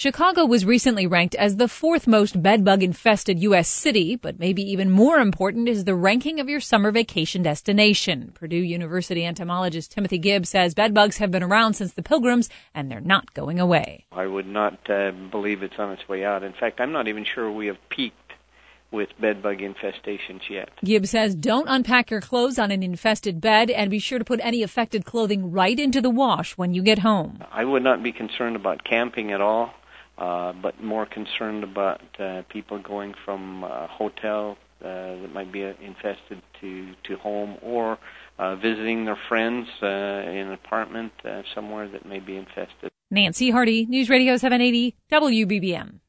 Chicago was recently ranked as the fourth most bedbug-infested U.S. city, but maybe even more important is the ranking of your summer vacation destination. Purdue University entomologist Timothy Gibbs says bedbugs have been around since the Pilgrims, and they're not going away. I would not believe it's on its way out. In fact, I'm not even sure we have peaked with bedbug infestations yet. Gibbs says don't unpack your clothes on an infested bed and be sure to put any affected clothing right into the wash when you get home. I would not be concerned about camping at all, but more concerned about people going from a hotel that might be infested to home, or visiting their friends in an apartment somewhere that may be infested. Nancy Hardy, News Radio 780, WBBM.